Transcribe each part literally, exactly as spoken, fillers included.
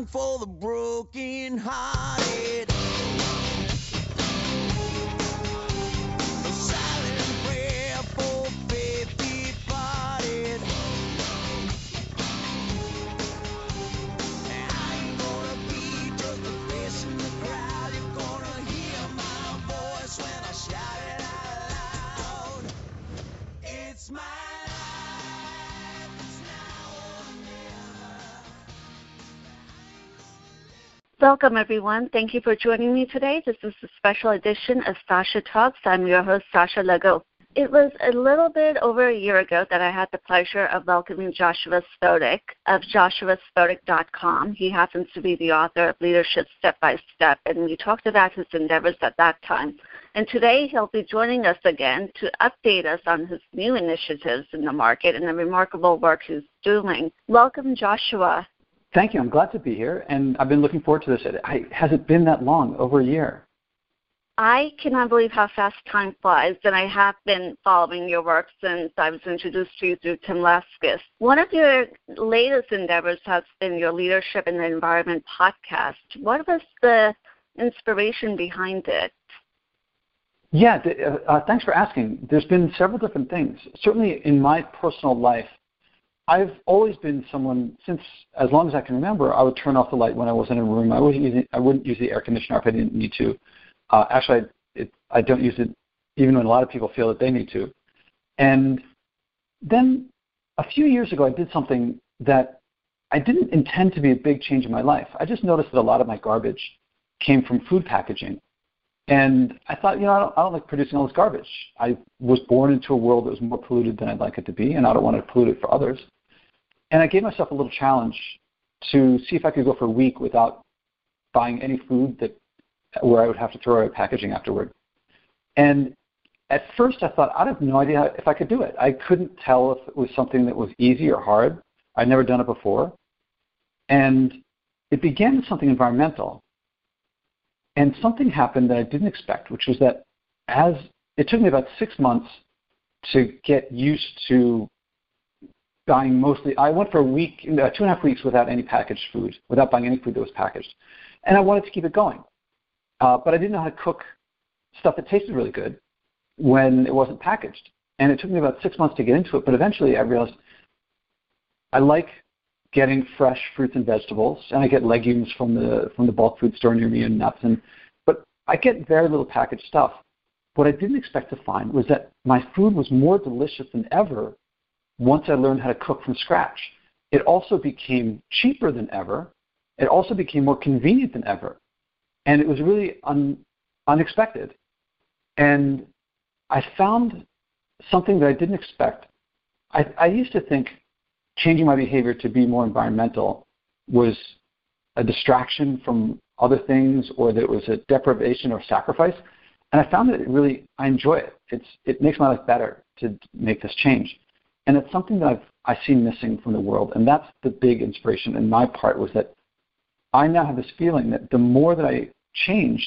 song for the broken hearted. A silent prayer for faith departed. And I ain't gonna be just a face in the crowd. You're gonna hear my voice when I shout it out loud. It's my life, it's now or never. Welcome, everyone. Thank you for joining me today. This is a special edition of Sasha Talks. I'm your host, Sasha Legault. It was a little bit over a year ago that I had the pleasure of welcoming Joshua Spodek of joshua spodek dot com. He happens to be the author of Leadership Step by Step, and we talked about his endeavors at that time. And today he'll be joining us again to update us on his new initiatives in the market and the remarkable work he's doing. Welcome, Joshua. Thank you. I'm glad to be here, and I've been looking forward to this. I, has it been that long, over a year? I cannot believe how fast time flies, and I have been following your work since I was introduced to you through Tim Leskis. One of your latest endeavors has been your Leadership in the Environment podcast. What was the inspiration behind it? Yeah, th- uh, thanks for asking. There's been several different things. Certainly in my personal life, I've always been someone, since as long as I can remember, I would turn off the light when I was in a room. I wouldn't use, it, I wouldn't use the air conditioner if I didn't need to. Uh, actually, I, it, I don't use it even when a lot of people feel that they need to. And then a few years ago, I did something that I didn't intend to be a big change in my life. I just noticed that a lot of my garbage came from food packaging. And I thought, you know, I don't, I don't like producing all this garbage. I was born into a world that was more polluted than I'd like it to be, and I don't want to pollute it for others. And I gave myself a little challenge to see if I could go for a week without buying any food that where I would have to throw away packaging afterward. And at first I thought, I have no idea if I could do it. I couldn't tell if it was something that was easy or hard. I'd never done it before. And it began with something environmental. And something happened that I didn't expect, which was that as it took me about six months to get used to buying mostly, I went for a week, uh, two and a half weeks without any packaged food, without buying any food that was packaged. And I wanted to keep it going. Uh, but I didn't know how to cook stuff that tasted really good when it wasn't packaged. And it took me about six months to get into it, but eventually I realized I like getting fresh fruits and vegetables, and I get legumes from the from the bulk food store near me and nuts, and but I get very little packaged stuff. What I didn't expect to find was that my food was more delicious than ever once I learned how to cook from scratch. It also became cheaper than ever. It also became more convenient than ever. And it was really un, unexpected. And I found something that I didn't expect. I, I used to think changing my behavior to be more environmental was a distraction from other things, or that it was a deprivation or sacrifice. And I found that it really, I enjoy it. It's, it makes my life better to make this change. And it's something that I've I see missing from the world. And that's the big inspiration in my part, was that I now have this feeling that the more that I change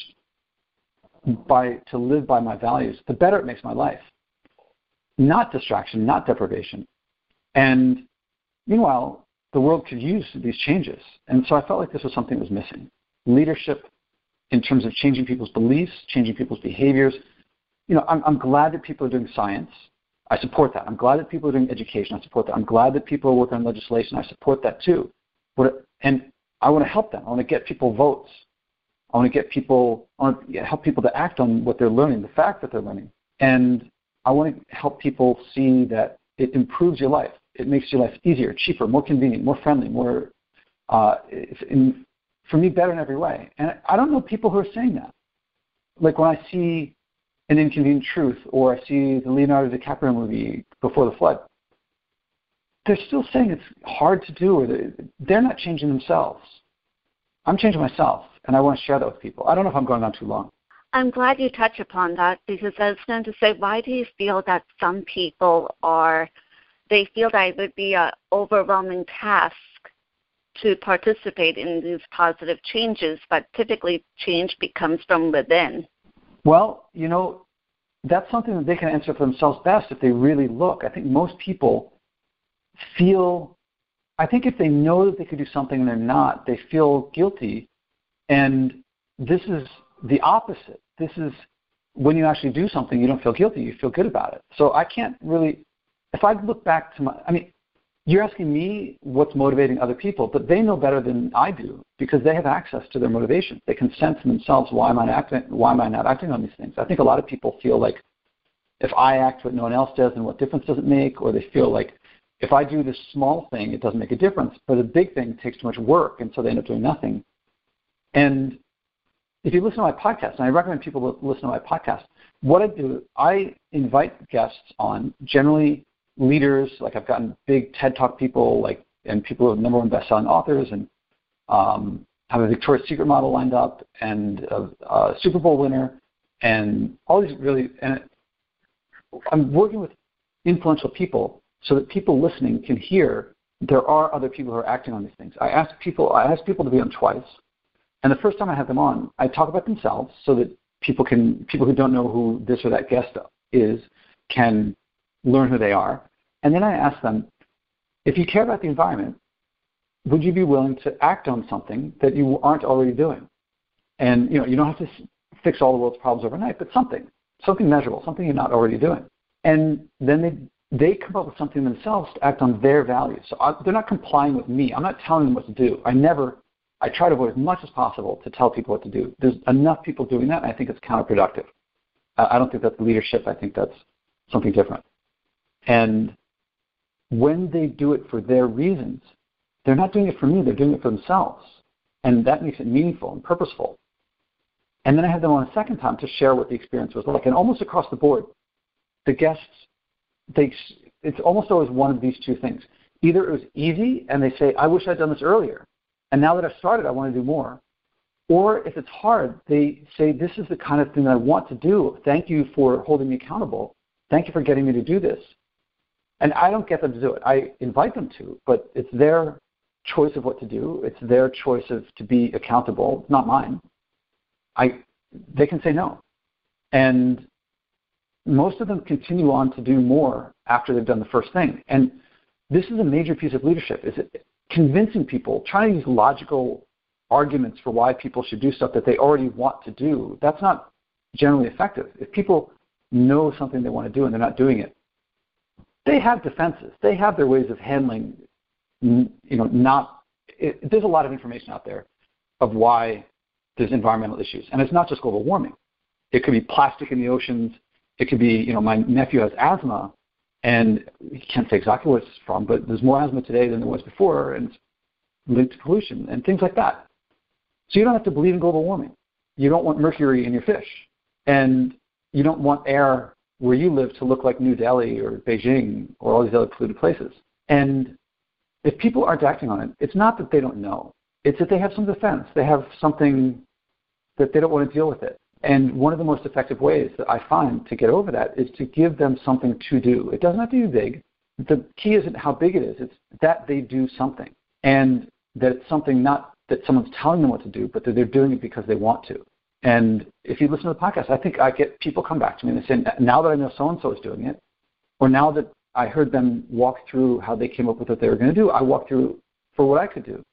by to live by my values, the better it makes my life. Not distraction, not deprivation. And meanwhile, the world could use these changes. And so I felt like this was something that was missing. Leadership in terms of changing people's beliefs, changing people's behaviors. You know, I'm, I'm glad that people are doing science. I support that. I'm glad that people are doing education. I support that. I'm glad that people are working on legislation. I support that too. But, and I want to help them. I want to get people votes. I want to get people, I want to help people to act on what they're learning, the fact that they're learning. And I want to help people see that it improves your life. It makes your life easier, cheaper, more convenient, more friendly, more, uh, in, for me, better in every way. And I don't know people who are saying that. Like when I see An Inconvenient Truth, or I see the Leonardo DiCaprio movie Before the Flood, they're still saying it's hard to do, or they're not changing themselves. I'm changing myself, and I want to share that with people. I don't know if I'm going on too long. I'm glad you touch upon that, because I was going to say, why do you feel that some people are, they feel that it would be an overwhelming task to participate in these positive changes, but typically change becomes from within? Well, you know, that's something that they can answer for themselves best if they really look. I think most people feel I think if they know that they could do something and they're not, they feel guilty. And this is the opposite. This is when you actually do something, you don't feel guilty. You feel good about it. So I can't really, if I look back to my, I mean, you're asking me what's motivating other people, but they know better than I do because they have access to their motivation. They can sense in themselves, why am I acting, why am I not acting on these things? I think a lot of people feel like if I act what no one else does, then what difference does it make? Or they feel like if I do this small thing, it doesn't make a difference, but a big thing takes too much work, and so they end up doing nothing. And if you listen to my podcast, and I recommend people listen to my podcast, what I do, I invite guests on, generally leaders, like I've gotten big TED Talk people, like, and people who are number one best-selling authors, and um, have a Victoria's Secret model lined up, and a, a Super Bowl winner, and all these really, and I'm working with influential people so that people listening can hear there are other people who are acting on these things. I ask people, I ask people to be on twice, and the first time I have them on, I talk about themselves so that people can, people who don't know who this or that guest is can learn who they are. And then I ask them, if you care about the environment, would you be willing to act on something that you aren't already doing? And you know, you don't have to fix all the world's problems overnight, but something, something measurable, something you're not already doing. And then they they come up with something themselves to act on their values. So I, they're not complying with me. I'm not telling them what to do. I never, I try to avoid as much as possible to tell people what to do. There's enough people doing that, and I think it's counterproductive. Uh, I don't think that's leadership. I think that's something different. And when they do it for their reasons, they're not doing it for me, they're doing it for themselves. And that makes it meaningful and purposeful. And then I have them on a second time to share what the experience was like. And almost across the board, the guests, they, it's almost always one of these two things. Either it was easy and they say, I wish I'd done this earlier. And now that I've started, I want to do more. Or if it's hard, they say, this is the kind of thing that I want to do. Thank you for holding me accountable. Thank you for getting me to do this. And I don't get them to do it. I invite them to, but it's their choice of what to do. It's their choice of to be accountable. It's not mine. I, they can say no. And most of them continue on to do more after they've done the first thing. And this is a major piece of leadership, is it convincing people, trying to use logical arguments for why people should do stuff that they already want to do. That's not generally effective. If people know something they want to do and they're not doing it, they have defenses. They have their ways of handling, you know, not, it, there's a lot of information out there of why there's environmental issues. And it's not just global warming. It could be plastic in the oceans. It could be, you know, my nephew has asthma, and he can't say exactly what it's from, but there's more asthma today than there was before, and it's linked to pollution and things like that. So you don't have to believe in global warming. You don't want mercury in your fish. And you don't want air where you live to look like New Delhi or Beijing or all these other polluted places. And if people aren't acting on it, it's not that they don't know. It's that they have some defense. They have something that they don't want to deal with it. And one of the most effective ways that I find to get over that is to give them something to do. It doesn't have to be big. The key isn't how big it is. It's that they do something. And that it's something not that someone's telling them what to do, but that they're doing it because they want to. And if you listen to the podcast, I think I get people come back to me and they say, now that I know so-and-so is doing it, or now that I heard them walk through how they came up with what they were going to do, I walk through for what I could do.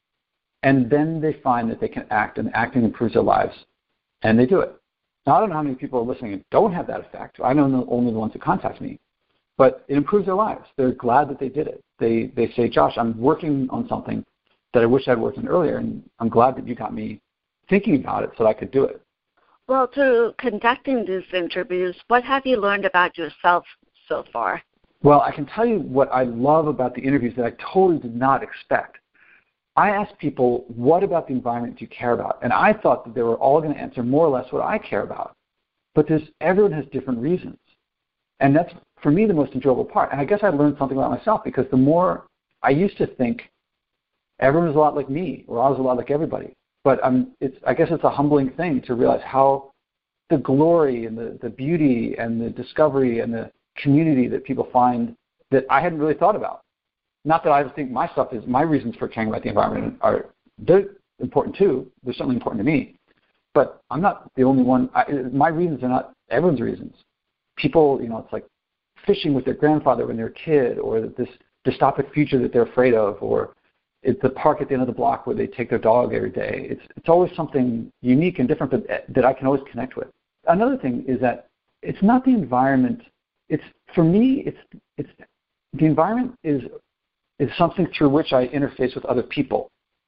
And then they find that they can act, and acting improves their lives, and they do it. Now, I don't know how many people are listening and don't have that effect. I know only the ones who contact me. But it improves their lives. They're glad that they did it. They they say, Josh, I'm working on something that I wish I'd worked on earlier, and I'm glad that you got me thinking about it so that I could do it. Well, through conducting these interviews, what have you learned about yourself so far? Well, I can tell you what I love about the interviews that I totally did not expect. I asked people, what about the environment do you care about? And I thought that they were all going to answer more or less what I care about. But there's, everyone has different reasons. And that's, for me, the most enjoyable part. And I guess I learned something about myself, because the more I used to think everyone was a lot like me, or I was a lot like everybody. But um, it's, I guess it's a humbling thing to realize how the glory and the, the beauty and the discovery and the community that people find that I hadn't really thought about. Not that I think my stuff is, my reasons for caring about the environment are, they're important too. They're certainly important to me. But I'm not the only one. I, my reasons are not everyone's reasons. People, you know, it's like fishing with their grandfather when they're a kid, or this dystopic future that they're afraid of, or it's the park at the end of the block where they take their dog every day. It's it's always something unique and different, but that I can always connect with. Another thing is that it's not the environment. It's for me. It's it's the environment is is something through which I interface with other people,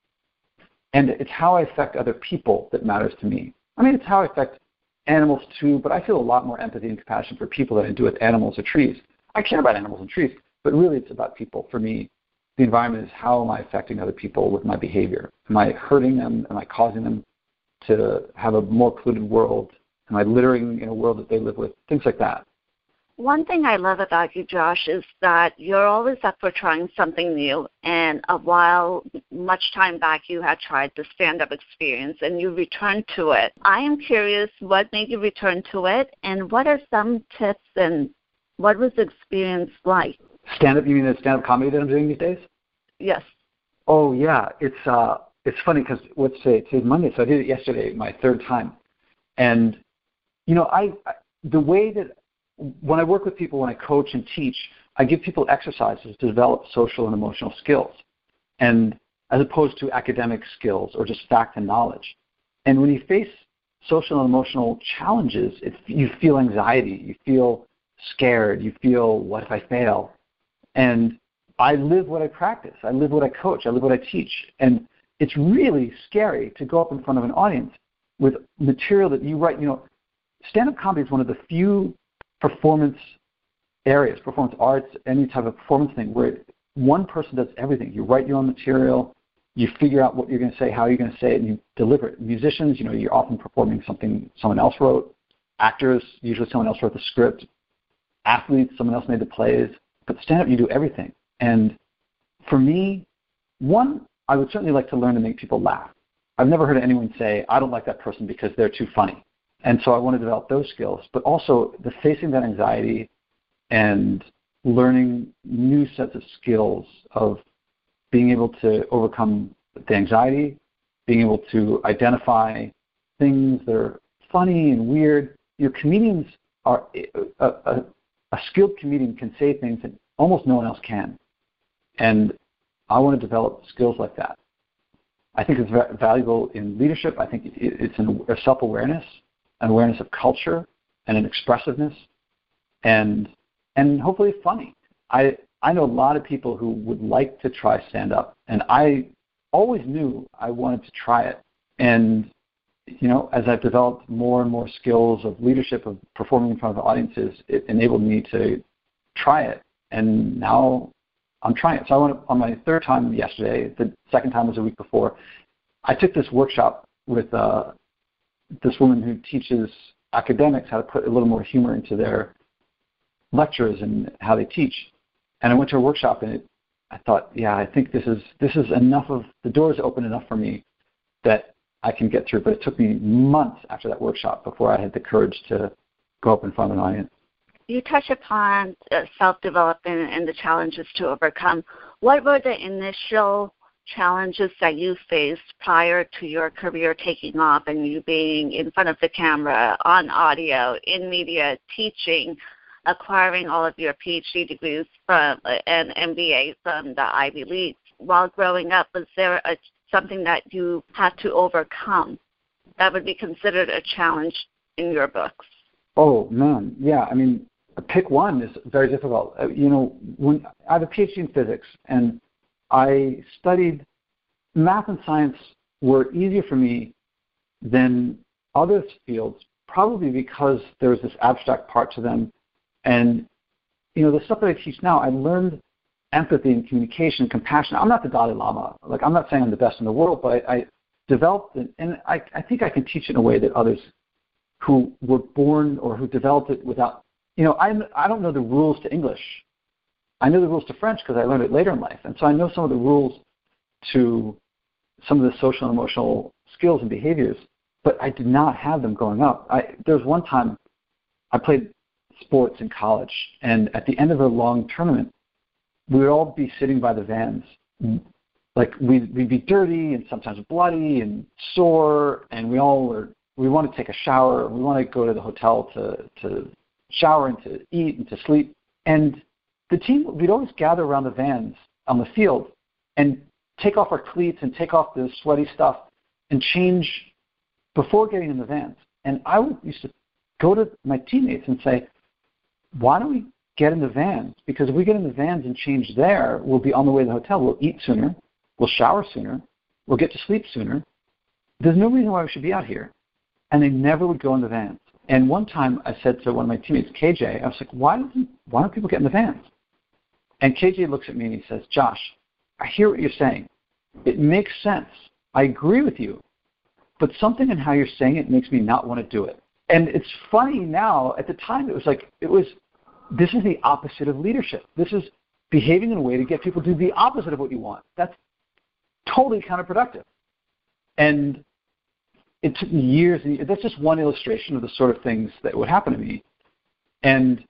and it's how I affect other people that matters to me. I mean, it's how I affect animals too, but I feel a lot more empathy and compassion for people than I do with animals or trees. I care about animals and trees, but really it's about people. For me, the environment is how am I affecting other people with my behavior? Am I hurting them? Am I causing them to have a more polluted world? Am I littering in a world that they live with? Things like that. One thing I love about you, Josh, is that you're always up for trying something new. And a while, much time back, you had tried the stand-up experience, and you returned to it. I am curious, what made you return to it, and what are some tips, and what was the experience like? Stand-up, you mean the stand-up comedy that I'm doing these days? Yes. Oh, yeah. It's uh, it's funny because, let's say, today's Monday, so I did it yesterday, my third time. And, you know, I, I the way that when I work with people, when I coach and teach, I give people exercises to develop social and emotional skills, and as opposed to academic skills or just fact and knowledge. And when you face social and emotional challenges, it, you feel anxiety, you feel scared, you feel, what if I fail? And I live what I practice. I live what I coach. I live what I teach. And it's really scary to go up in front of an audience with material that you write. You know, stand-up comedy is one of the few performance areas, performance arts, any type of performance thing, where one person does everything. You write your own material, you figure out what you're going to say, how you're going to say it, and you deliver it. Musicians, you know, you're often performing something someone else wrote. Actors, usually someone else wrote the script. Athletes, someone else made the plays. But stand-up, you do everything. And for me, one, I would certainly like to learn to make people laugh. I've never heard anyone say, I don't like that person because they're too funny. And so I want to develop those skills, but also the facing that anxiety and learning new sets of skills of being able to overcome the anxiety, being able to identify things that are funny and weird. You know, comedians are, a, a, a skilled comedian can say things that almost no one else can. And I want to develop skills like that. I think it's va- valuable in leadership. I think it, it's in a self-awareness, an awareness of culture, and an expressiveness, and and hopefully funny. I I know a lot of people who would like to try stand-up, and I always knew I wanted to try it. And you know, as I've developed more and more skills of leadership, of performing in front of audiences, it enabled me to try it. And now I'm trying it. So I went on my third time yesterday. The second time was a week before. I took this workshop with uh, this woman who teaches academics how to put a little more humor into their lectures and how they teach. And I went to a workshop, and it, I thought, yeah, I think this is this is enough of the doors open enough for me that I can get through. But it took me months after that workshop before I had the courage to go up in front of an audience. You touch upon uh, self-development and the challenges to overcome. What were the initial challenges that you faced prior to your career taking off and you being in front of the camera, on audio, in media, teaching, acquiring all of your P H D degrees from uh, and M B A from the Ivy League? While growing up, was there a, something that you had to overcome that would be considered a challenge in your books? Oh, man, yeah. I mean, pick one is very difficult. Uh, you know, when I have a P H D in physics, and I studied math and science were easier for me than other fields, probably because there's this abstract part to them. And, you know, the stuff that I teach now, I learned empathy and communication and compassion. I'm not the Dalai Lama. Like, I'm not saying I'm the best in the world, but I, I developed it, and I, I think I can teach it in a way that others who were born or who developed it without, you know, I I don't know the rules to English. I know the rules to French because I learned it later in life. And so I know some of the rules to some of the social and emotional skills and behaviors, but I did not have them growing up. I, there was one time I played sports in college, and at the end of a long tournament, we would all be sitting by the vans. Like, we'd, we'd be dirty and sometimes bloody and sore, and we all were, we want to take a shower. We want to go to the hotel to, to shower and to eat and to sleep. And the team, we'd always gather around the vans on the field and take off our cleats and take off the sweaty stuff and change before getting in the vans. And I would used to go to my teammates and say, why don't we get in the vans? Because if we get in the vans and change there, we'll be on the way to the hotel. We'll eat sooner. We'll shower sooner. We'll get to sleep sooner. There's no reason why we should be out here. And they never would go in the vans. And one time I said to one of my teammates, K J, I was like, why don't, why don't people get in the vans? And K J looks at me and he says, Josh, I hear what you're saying. It makes sense. I agree with you. But something in how you're saying it makes me not want to do it. And it's funny now. At the time, it was like, it was, this is the opposite of leadership. This is behaving in a way to get people to do the opposite of what you want. That's totally counterproductive. And it took me years. And that's just one illustration of the sort of things that would happen to me. And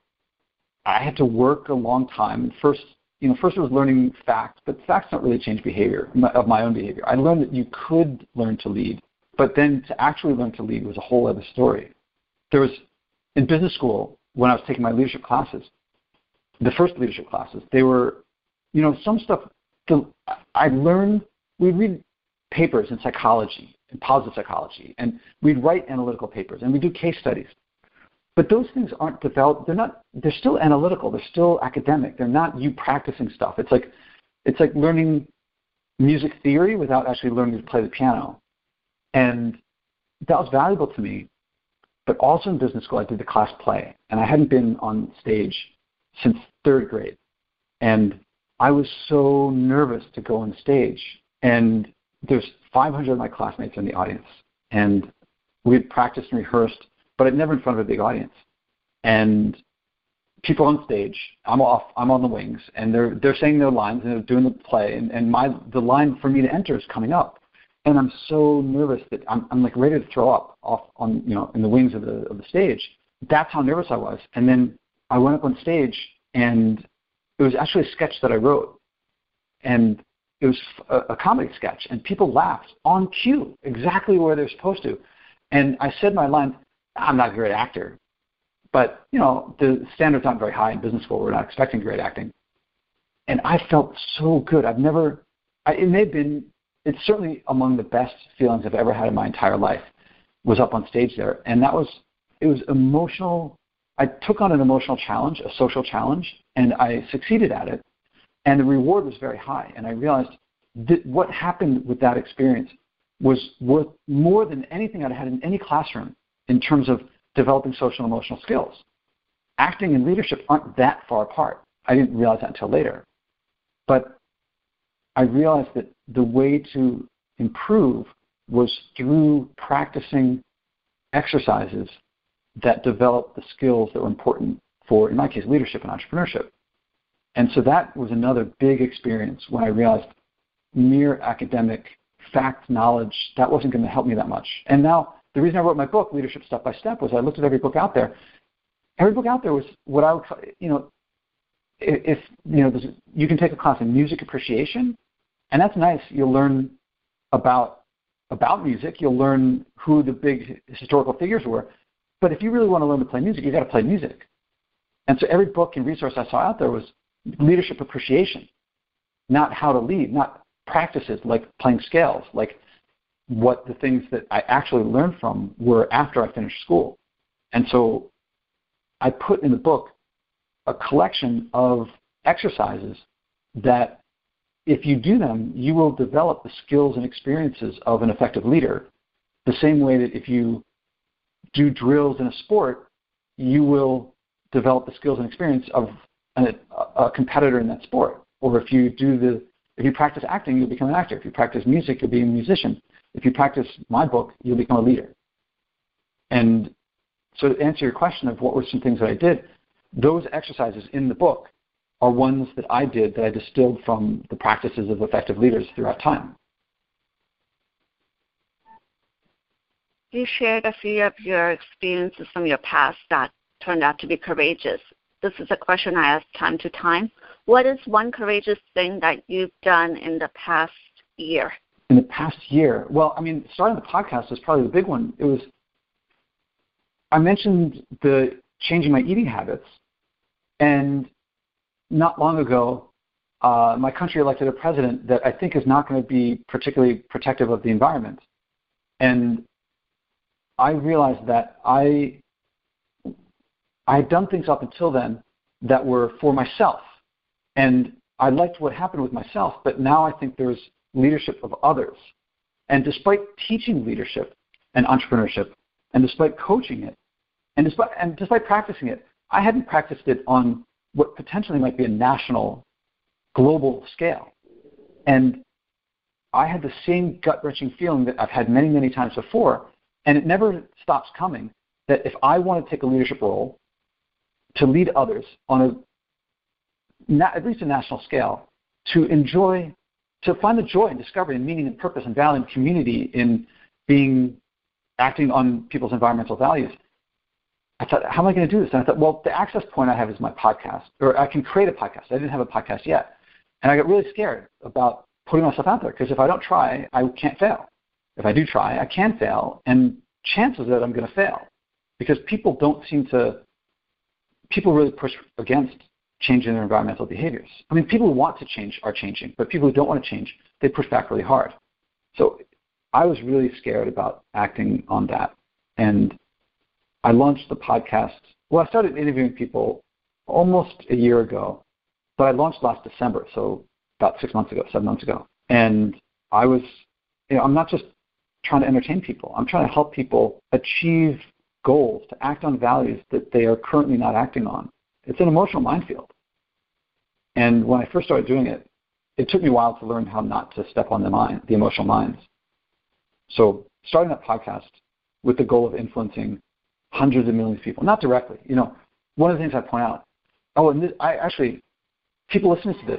I had to work a long time. And first, you know, first it was learning facts, but facts don't really change behavior, of my own behavior. I learned that you could learn to lead, but then to actually learn to lead was a whole other story. There was, in business school, when I was taking my leadership classes, the first leadership classes, they were, you know, some stuff, the, I learned, we'd read papers in psychology, in positive psychology, and we'd write analytical papers, and we'd do case studies. But those things aren't developed, they're not, they're still analytical, they're still academic, they're not you practicing stuff. It's like, it's like learning music theory without actually learning to play the piano. And that was valuable to me. But also in business school, I did the class play, and I hadn't been on stage since third grade. And I was so nervous to go on stage. And there's five hundred of my classmates in the audience. And we had practiced and rehearsed, but I'd never in front of a big audience. And people on stage, I'm off, I'm on the wings, and they're they're saying their lines and they're doing the play, and, and my the line for me to enter is coming up. And I'm so nervous that I'm, I'm like ready to throw up off on, you know, in the wings of the of the stage. That's how nervous I was. And then I went up on stage, and it was actually a sketch that I wrote. And it was a, a comedy sketch, and people laughed on cue, exactly where they're supposed to. And I said my line, I'm not a great actor, but, you know, the standard's not very high in business school. We're not expecting great acting. And I felt so good. I've never, I, it may have been, it's certainly among the best feelings I've ever had in my entire life, was up on stage there. And that was, it was emotional. I took on an emotional challenge, a social challenge, and I succeeded at it. And the reward was very high. And I realized that what happened with that experience was worth more than anything I'd had in any classroom in terms of developing social and emotional skills. Acting and leadership aren't that far apart. I didn't realize that until later. But I realized that the way to improve was through practicing exercises that developed the skills that were important for, in my case, leadership and entrepreneurship. And so that was another big experience when I realized mere academic fact knowledge, that wasn't going to help me that much. And now the reason I wrote my book, Leadership Step by Step, was I looked at every book out there. Every book out there was what I would, you know, if, you know, you can take a class in music appreciation, and that's nice. You'll learn about about music. You'll learn who the big historical figures were. But if you really want to learn to play music, you've got to play music. And so every book and resource I saw out there was leadership appreciation, not how to lead, not practices like playing scales, like what the things that I actually learned from were after I finished school. And so I put in the book a collection of exercises that if you do them, you will develop the skills and experiences of an effective leader, the same way that if you do drills in a sport, you will develop the skills and experience of a, a competitor in that sport. Or if you do the, if you practice acting, you'll become an actor. If you practice music, you'll be a musician. If you practice my book, you'll become a leader. And so to answer your question of what were some things that I did, those exercises in the book are ones that I did that I distilled from the practices of effective leaders throughout time. You shared a few of your experiences from your past that turned out to be courageous. This is a question I ask time to time. What is one courageous thing that you've done in the past year? In the past year? Well, I mean, starting the podcast was probably the big one. It was, I mentioned the changing my eating habits. And not long ago, uh, my country elected a president that I think is not going to be particularly protective of the environment. And I realized that I I had done things up until then that were for myself. And I liked what happened with myself, but now I think there's leadership of others. And despite teaching leadership and entrepreneurship, and despite coaching it, and despite, and despite practicing it, I hadn't practiced it on what potentially might be a national, global scale. And I had the same gut-wrenching feeling that I've had many, many times before, and it never stops coming, that if I want to take a leadership role to lead others on a, at least a national scale, to enjoy, to find the joy and discovery and meaning and purpose and value and community in being, acting on people's environmental values, I thought, how am I going to do this? And I thought, well, the access point I have is my podcast, or I can create a podcast. I didn't have a podcast yet. And I got really scared about putting myself out there, because if I don't try, I can't fail. If I do try, I can fail, and chances that I'm going to fail, because people don't seem to, people really push against changing their environmental behaviors. I mean, people who want to change are changing, but people who don't want to change, they push back really hard. So I was really scared about acting on that. And I launched the podcast. Well, I started interviewing people almost a year ago, but I launched last December, so about six months ago, seven months ago. And I was, you know, I'm not just trying to entertain people. I'm trying to help people achieve goals, to act on values that they are currently not acting on. It's an emotional minefield. And when I first started doing it, it took me a while to learn how not to step on the mine, the emotional mines. So starting that podcast with the goal of influencing hundreds of millions of people, not directly. You know, one of the things I point out, oh, and this, I actually, people listening to this,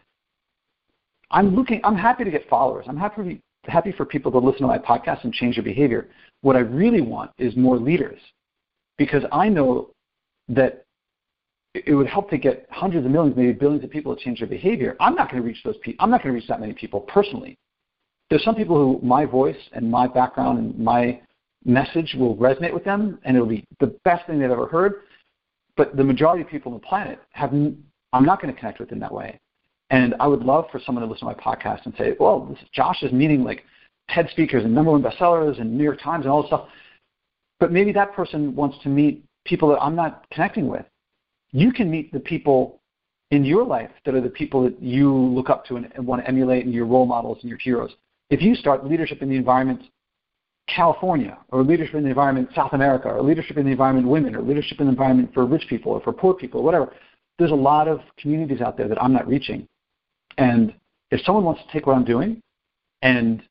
I'm looking, I'm happy to get followers. I'm happy, happy for people to listen to my podcast and change their behavior. What I really want is more leaders, because I know that it would help to get hundreds of millions, maybe billions of people to change their behavior. I'm not going to reach those people. I'm not going to reach that many people personally. There's some people who my voice and my background and my message will resonate with them, and it'll be the best thing they've ever heard. But the majority of people on the planet have, I'm not going to connect with in that way. And I would love for someone to listen to my podcast and say, well, this is, Josh is meeting like TED speakers and number one bestsellers and New York Times and all this stuff. But maybe that person wants to meet people that I'm not connecting with. You can meet the people in your life that are the people that you look up to and, and want to emulate, and your role models and your heroes. If you start leadership in the environment California, or leadership in the environment South America, or leadership in the environment women, or leadership in the environment for rich people or for poor people, or whatever, there's a lot of communities out there that I'm not reaching. And if someone wants to take what I'm doing and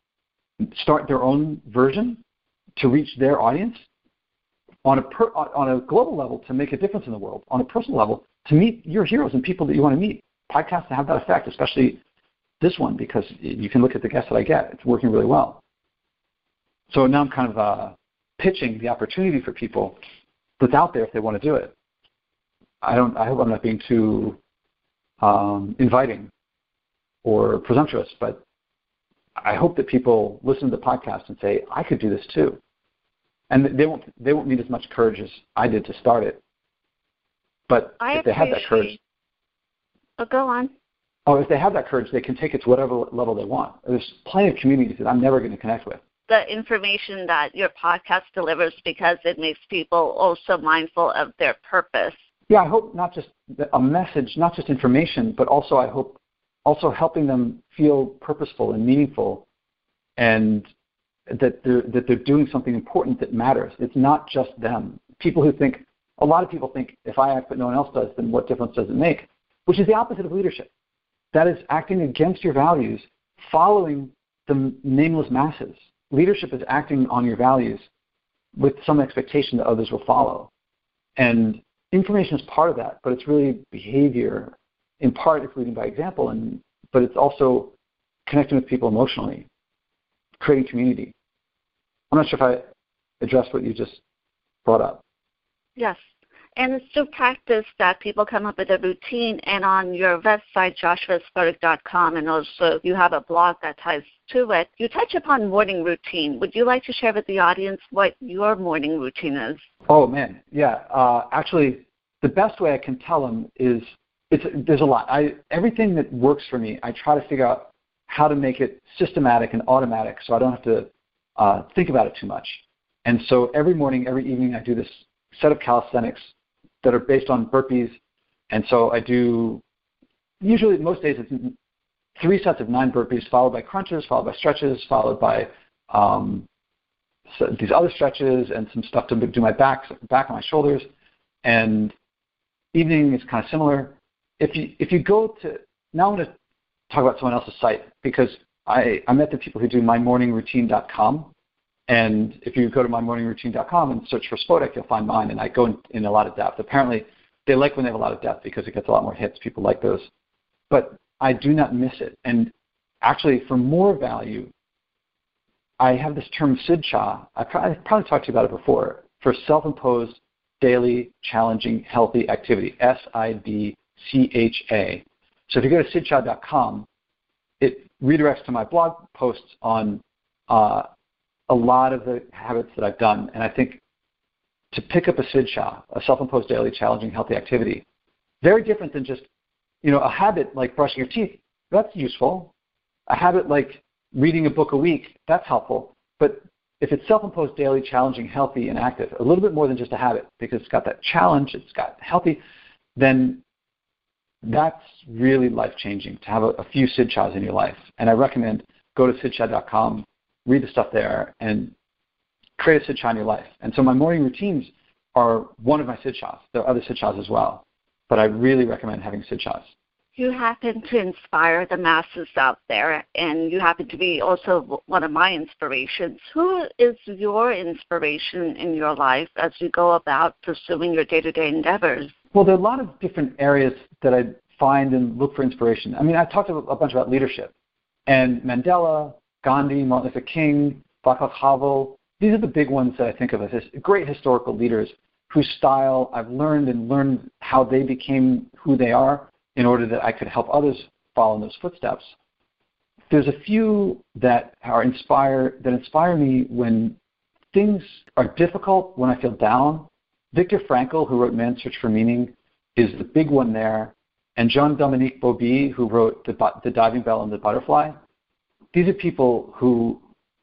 start their own version to reach their audience on a per, on a global level, to make a difference in the world, on a personal level, to meet your heroes and people that you want to meet, podcasts have that effect, especially this one, because you can look at the guests that I get. It's working really well. So now I'm kind of uh, pitching the opportunity for people that's out there if they want to do it. I don't. I hope I'm not being too um, inviting or presumptuous, but I hope that people listen to the podcast and say, I could do this too. And they won't. They won't need as much courage as I did to start it. But I if they have that courage, oh, go on. Oh, if they have that courage, they can take it to whatever level they want. There's plenty of communities that I'm never going to connect with. The information that your podcast delivers, because it makes people also mindful of their purpose. Yeah, I hope not just a message, not just information, but also I hope also helping them feel purposeful and meaningful, and that they're, that they're doing something important that matters. It's not just them. People who think, a lot of people think, if I act but no one else does, then what difference does it make? Which is the opposite of leadership. That is acting against your values, following the nameless masses. Leadership is acting on your values with some expectation that others will follow. And information is part of that, but it's really behavior. In part, it's leading by example, and but it's also connecting with people emotionally, creating community. I'm not sure if I addressed what you just brought up. Yes. And it's through practice that people come up with a routine. And on your website, joshua spartak dot com, and also you have a blog that ties to it, you touch upon morning routine. Would you like to share with the audience what your morning routine is? Oh, man, yeah. Uh, actually, the best way I can tell them is it's there's a lot. I everything that works for me, I try to figure out how to make it systematic and automatic, so I don't have to uh, think about it too much. And so every morning, every evening, I do this set of calisthenics that are based on burpees. And so I do usually most days it's three sets of nine burpees, followed by crunches, followed by stretches, followed by um, so these other stretches and some stuff to do my back, back and my shoulders. And evening is kind of similar. If you if you go to now, I'm going to talk about someone else's site because I I met the people who do my morning routine dot com, and if you go to my morning routine dot com and search for Spodek, you'll find mine, and I go in, in a lot of depth. Apparently, they like when they have a lot of depth because it gets a lot more hits. People like those, but I do not miss it. And actually, for more value, I have this term Sidcha. I probably, I probably talked to you about it before for self-imposed daily challenging healthy activity. S I D C H A. So if you go to sidcha dot com, it redirects to my blog posts on uh, a lot of the habits that I've done. And I think to pick up a Sidcha, a self-imposed daily challenging healthy activity, very different than just, you know, a habit like brushing your teeth. That's useful. A habit like reading a book a week, that's helpful. But if it's self-imposed daily challenging healthy and active, a little bit more than just a habit because it's got that challenge, it's got healthy, then that's really life-changing to have a, a few Sidchas in your life. And I recommend go to sidcha dot com, read the stuff there, and create a Sidcha in your life. And so my morning routines are one of my Sidchas. There are other Sidchas as well, but I really recommend having Sidchas. You happen to inspire the masses out there, and you happen to be also one of my inspirations. Who is your inspiration in your life as you go about pursuing your day-to-day endeavors? Well, there are a lot of different areas that I find and look for inspiration. I mean, I talked a bunch about leadership, and Mandela, Gandhi, Martin Luther King, Václav Havel. These are the big ones that I think of as great historical leaders whose style I've learned and learned how they became who they are in order that I could help others follow in those footsteps. There's a few that are inspire that inspire me when things are difficult, when I feel down. Viktor Frankl, who wrote Man's Search for Meaning, is the big one there. And Jean-Dominique Bauby, who wrote the, the Diving Bell and the Butterfly. These are people who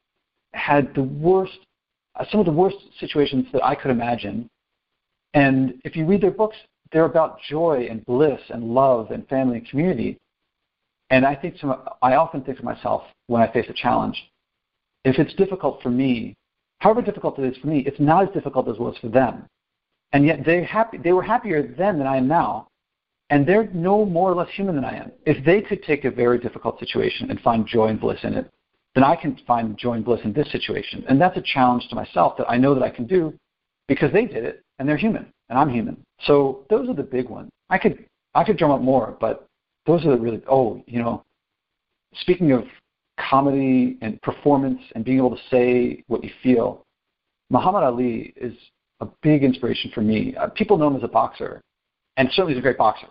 had the worst, uh, some of the worst situations that I could imagine. And if you read their books, they're about joy and bliss and love and family and community. And I think to, I often think to myself when I face a challenge, if it's difficult for me, however difficult it is for me, it's not as difficult as it was for them. And yet they happy they were happier then than I am now. And they're no more or less human than I am. If they could take a very difficult situation and find joy and bliss in it, then I can find joy and bliss in this situation. And that's a challenge to myself that I know that I can do because they did it and they're human and I'm human. So those are the big ones. I could I could drum up more, but those are the really, oh, you know, speaking of comedy and performance and being able to say what you feel, Muhammad Ali is a big inspiration for me. Uh, people know him as a boxer, and certainly he's a great boxer.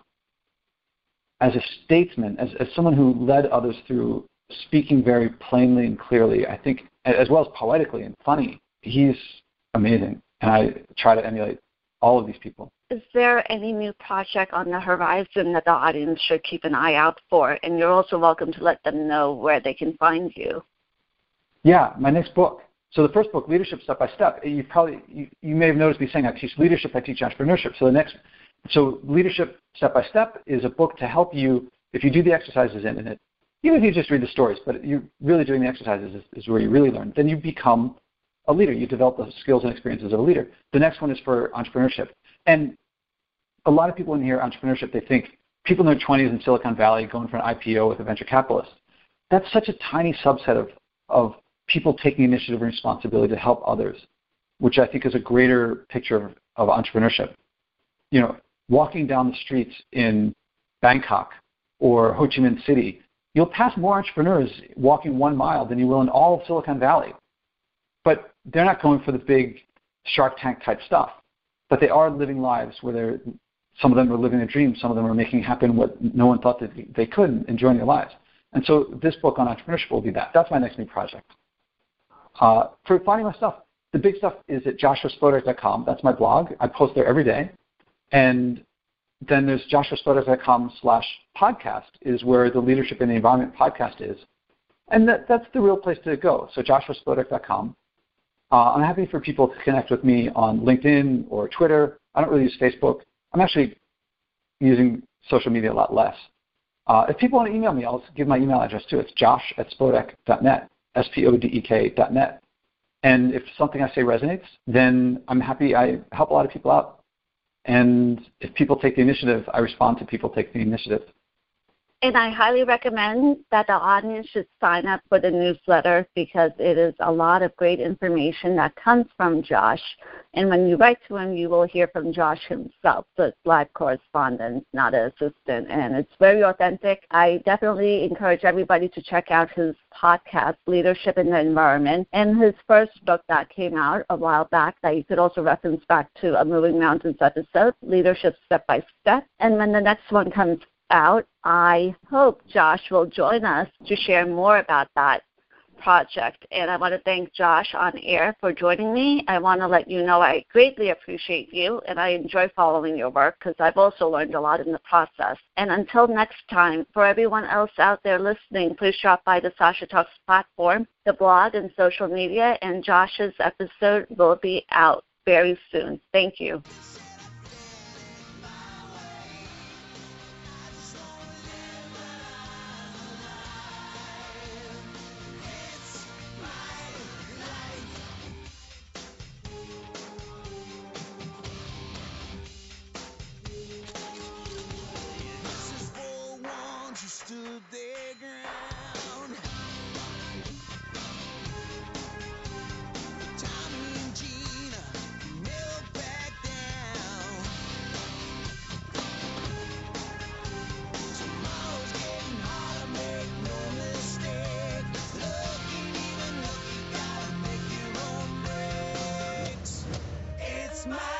As a statesman, as, as someone who led others through speaking very plainly and clearly, I think, as well as poetically and funny, he's amazing. And I try to emulate all of these people. Is there any new project on the horizon that the audience should keep an eye out for? And you're also welcome to let them know where they can find you. Yeah, my next book. So the first book, Leadership Step by Step, you probably you, you may have noticed me saying I teach leadership, I teach entrepreneurship. So the next, so Leadership Step by Step is a book to help you if you do the exercises in it. Even if you just read the stories, but you're really doing the exercises is, is where you really learn. Then you become a leader. You develop the skills and experiences of a leader. The next one is for entrepreneurship. And a lot of people in here, entrepreneurship, they think people in their twenties in Silicon Valley going for an I P O with a venture capitalist. That's such a tiny subset of, of people taking initiative and responsibility to help others, which I think is a greater picture of, of entrepreneurship. You know, walking down the streets in Bangkok or Ho Chi Minh City, you'll pass more entrepreneurs walking one mile than you will in all of Silicon Valley. But they're not going for the big Shark Tank type stuff. But they are living lives where they're, some of them are living a dream, some of them are making happen what no one thought that they could, enjoying their lives. And so this book on entrepreneurship will be that. That's my next new project. Uh, for finding my stuff, the big stuff is at joshua spodek dot com. That's my blog. I post there every day. And then there's joshuaspodek.com slash podcast is where the Leadership in the Environment podcast is. And that, that's the real place to go. So joshuaspodek dot com. Uh, I'm happy for people to connect with me on LinkedIn or Twitter. I don't really use Facebook. I'm actually using social media a lot less. Uh, if people want to email me, I'll give my email address too. It's josh at spodek dot net, S P O D E K dot net. And if something I say resonates, then I'm happy. I help a lot of people out. And if people take the initiative, I respond to people taking the initiative. And I highly recommend that the audience should sign up for the newsletter because it is a lot of great information that comes from Josh. And when you write to him, you will hear from Josh himself. So it's live correspondence, not an assistant. And it's very authentic. I definitely encourage everybody to check out his podcast, Leadership in the Environment, and his first book that came out a while back that you could also reference back to a Moving Mountains episode, Leadership Step by Step. And when the next one comes out, I hope Josh will join us to share more about that project. And I want to thank Josh on air for joining me. I want to let you know I greatly appreciate you, and I enjoy following your work because I've also learned a lot in the process. And until next time, for everyone else out there listening, please drop by the Sasha Talks platform, the blog, and social media, and Josh's episode will be out very soon. Thank you. Stood their ground. Tommy and Gina never back down. Tomorrow's getting harder, make no mistake. Looking even look, you gotta make your own breaks. It's my